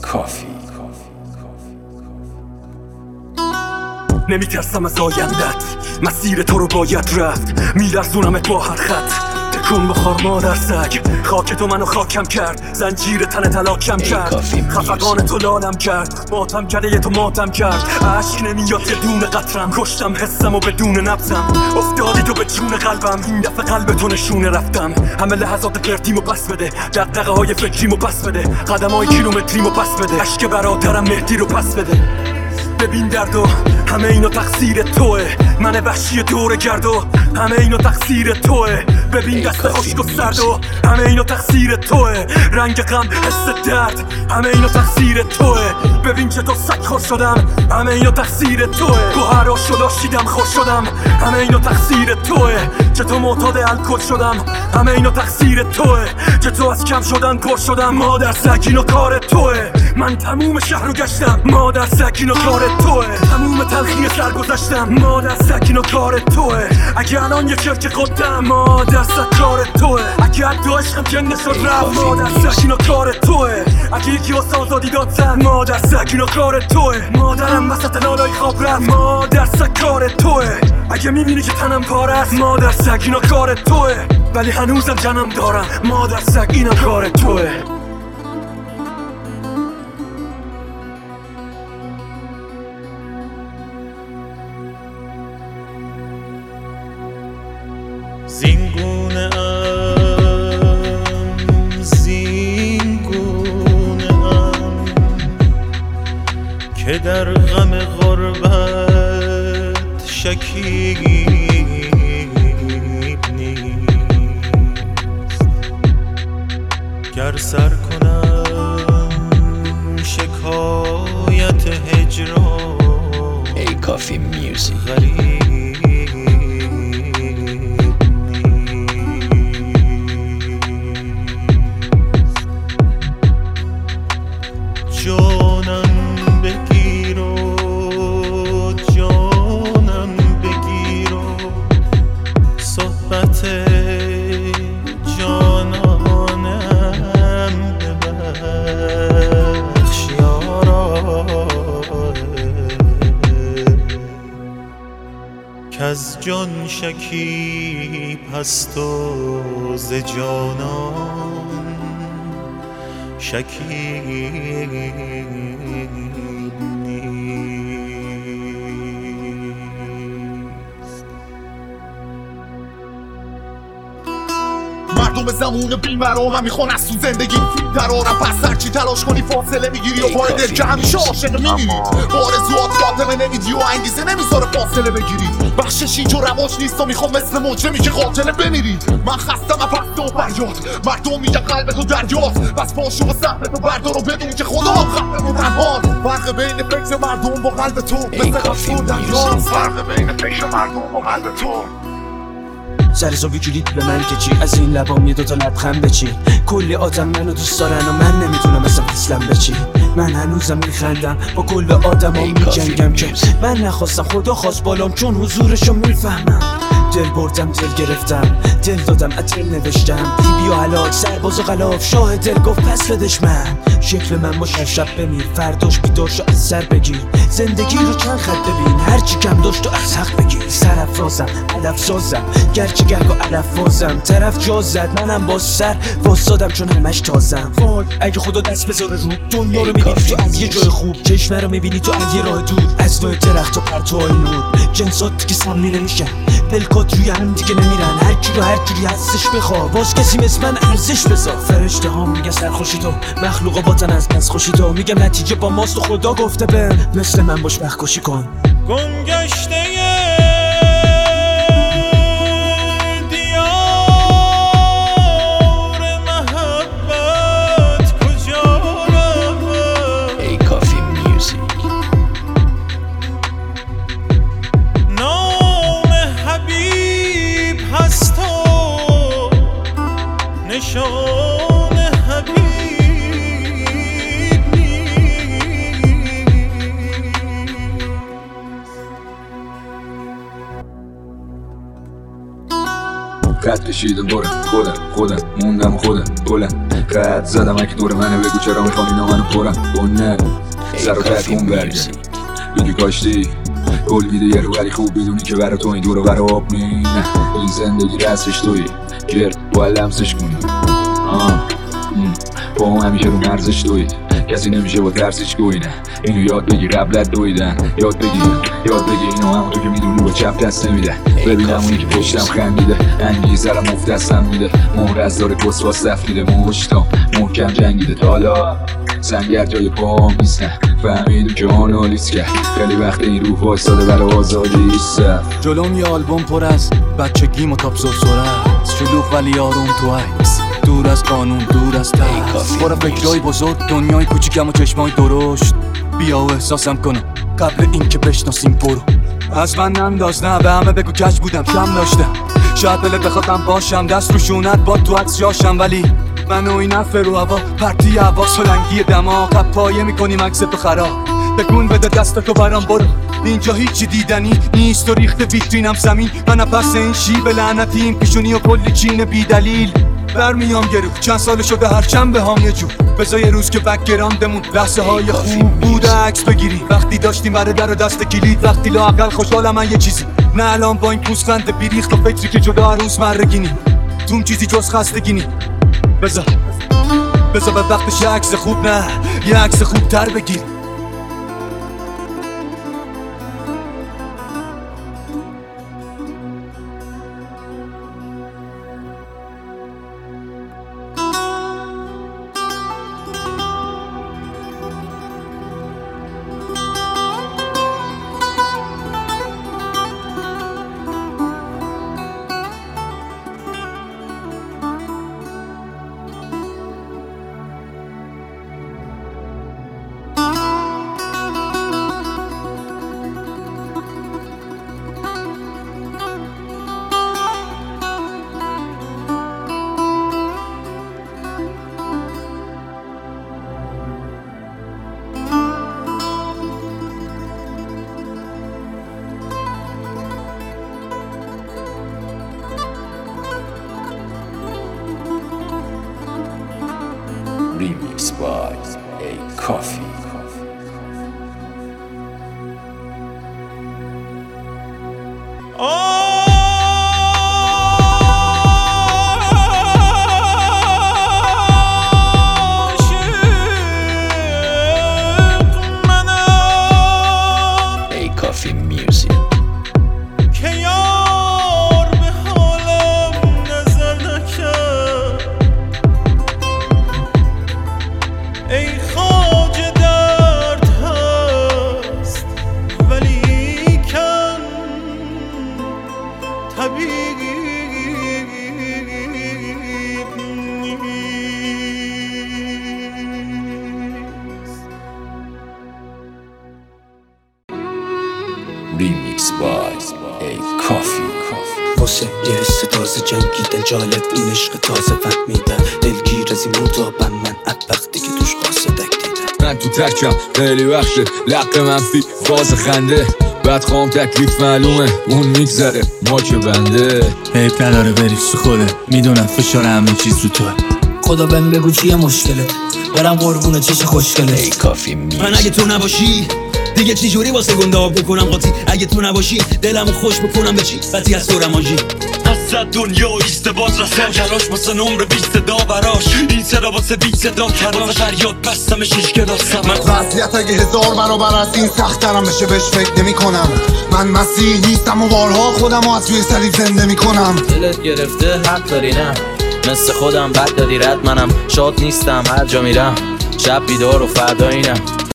کافی. نمیترسم از آیندت، مسیر تو رو باید رفت، میلرزونمت با هر خط. تکون بخور مادر سگ، خاک تو منو خاکم کرد، زنجیر تن تلاکم کرد، خفقان تو لالم کرد، ماتم کرده تو ماتم کرد. عشق نمیاد یه دونه قطرم، کشتم حسم و بدون نبضم، افتادی تو به جون قلبم، این دفعه قلب تو نشونه رفتم. همه لحظات پرتیمو پس بده، دغدغه های فکریمو پس بده، قدم های کیلومتریمو پس بده، عشق برادرم مهدی رو پس بده. ببین دردو همه اینو تقصیر توه، من وحشی دور گردو همه اینو تقصیر توه. ببین دست خشک و سردو همه اینو تقصیر توه، رنگ غم حس درد همه اینو تقصیر توه. ببین چطور سگ خوش شدم همه اینو تقصیر توه، گوهرا شد آشیدم خوش شدم همه اینو تقصیر توه. چطور معتاد الکل شدم همه اینو تقصیر توه، چطور از کم شدن پر شدم مادر سگ اینو کار توه. من تموم شهر رو گشتم مادر سگ اینو کار توه، تموم تلخی سر گذشتم مادر سگ اینو کار توه. اگه الان یه چرک خودم مادر سگ کار توه، اگه حتی عشقم جنده شد رفت مادر سگ اینو کار توه، اگه یکی واسه آزادی داد سر مادر سگ اینو کار توه. مادرم وسط لالای خواب رفت مادر سگ کار توه، اگه میبینی که تنم پاره است مادر سگ اینو کار توه، ولی هنوزم جنم دارم مادر سگ اینو کار توه. زینگونه ام که در غم غربت شکیب نیست. گر سر کنم شکایت هجران ای کافی میوزیک غریب جانم بگیر و جانم بگیر و صحبت جانانم ببخش یارا، کز جان شکیب هست و ز جانان شکیب نیست. مردم زمون بی‌مرام میخوان از تو زندگی درارم، پس هرچی تلاش کنی فاصله میگیری و پای دل که همیشه عاشق میمیری. آرزوات خاتمه نمیدی و انگیزه نمیذاره فاصله بگیری. بخشش اینجا رواج نیست و میخوام مثل مجرمی که قاتله بمیری. من خستم از پست و فریاد، مردم میگن قلب تو دریاست، پس پاشو و سهم تو بردار و بدون که خدا هم خفه و تنهان. فرق بین فکر مردم با قلب تو مثل قصد و دریاست، فرق بین فکر مردم با قلب تو. سرزا بگیرید به من که چی، از این لبام یه دوتا لبخند بچی. کلی آدم منو دوست دارن و من نمیتونم اصلا فصلم بچی. من هنوزم میخندم با کل آدم ها میجنگم که من نخواستم خدا خواست بالام، چون حضورشو میفهمم. دل بردم دل گرفتم دل دادم دل نوشتم، دیبی و علاج سرباز و غلاف شاه دل گفت پس بدش من. شکل من باشه شب بمیر فرداش بیدار شو از سر بگیر، زندگی رو چند خط ببین هرچی کم داشت و از حق بگیر. سرافرازم علف سازم گرچه گرگ و علف وازم، طرف جا زد منم با سر واسادم چون همش تازم. وای اگه خدا دست بذاره رو دنیا رو میبینی تو از یه جای خوب، چشمه رو میبینی تو از یه راه دور، از نوع درخت و پرتوهای نور. جنسات دیگه سمی نمیشن، پلکات روی هم دیگه نمیرن، هر کی رو هر جوری هستش بخوا، باز کسی مثل من ارزش بذار. فرشته ها میگه سرخوشی تو، مخلوقا باتن از خوشی تو، میگم نتیجه با ماست و خدا گفته به مثل من باش وقت کشی کن. گم گشته نشان حبیب نیست. خط کشیدم دورم خودم موندم خودم بلند خط زدم اگه دور منه بگو چرا میخوان اینا منو پرم گنه سر و تکون برگرد بگی کاشتی گل میده یه رو ولی خوب بدونی که برا تو این دور و برا آب نه این زندگی رسش توی گرد باید لمسش کنی با هم همیشه رو مرزش توی کسی نمیشه با ترسش گوی نه اینو یاد بگی قبلت دویدن یاد بگی اینو همون تو که میدونی با چپ دست نمیده ببینم اونی که پشتم خندیده انگیزرم مفت دستم میده مورز داره کس با صف میده مشتام محکم جنگیده تا حالا سنگر جای پاهم نیست نه فهمیدو که آنالیز کرد خیلی وقت این روح وایستاده برای آزادی صف جلوم یه آلبوم پر از بچگیم و تاپ سرسره شلوغ ولی آروم تو عکس دور از قانون دور از ترس برا فکرهای بزرگ دنیای کوچیکم و چشمای درشت بیا و احساسم کنم قبل این که بشناسیم برو از من ننداز نه به همه بگو کج بودم کم داشتم شاید دلت بخوادم باشم دست رو شونت با تو عکس جاشم ولی من و این افه رو هوا پرتی هوا سلنگی دماغ پایه میکنیم عکس تو خراب بکن بده دست تو برام برو اینجا هیچی دیدنی نیست و ریخت ویترینم زمین من پس این شیب لعنتیم پیشونی و کلی چین بی دلیل برمیام گرو چند سال شده هر چند به هم یه جور بذار یه روز که بکگراندمون لحظه های خوب بوده عکس بگیری وقتی داشتیم برای در و دست کلید وقتی لااقل خوشحالم من یه چیزی نه الان با این پوزخند بیریخت و فکری که جدا هر روز مرگینی توم چیزی جز خستگینی بذار به وقتش یه عکس خوب نه یه عکس خوب تر بگیر Remix by A Coffee. A Coffee Music. ای خواجه درد هست ولی کن طبیب نیست. Remix by A Coffee. واسه یه حس تازه جنگیدن جالب این عشق تازه فهمیدن دلگیر از این مطابم من وقتی که توش قاصدک دیدم من تو ترکم خیلی وقته لق منفی فاز خنده بعد خوام تکلیف معلومه اون میگذره ما که بنده حیف نداره بری تو خوده میدونم فشار همه چیز رو توه خدا بهم بگو چیه مشکله برم قربونه چش خوشگله A Coffee Music. من اگه تو نباشی دیگه چی جوری واسه گنده آب بکنم قاطی اگه تو نباشی دلمو خوش بکنم به چی بطی از دورم آجی از دنیا ایست باز رسا کلاش واسه نمر 20 دا براش این صدا واسه 20 دا کراش فریاد بستمش هیچ که داستم وضعیت اگه 1000 برابر از این سخت‌ترم بشه بهش فکر نمی کنم من مسیح نیستم و بارها خودم از توی صلیب زنده می کنم دلت گرفته حق داری نه مثل خودم بد دادی رد منم شاد نیستم هر جا میرم شب بیدار و فردایینم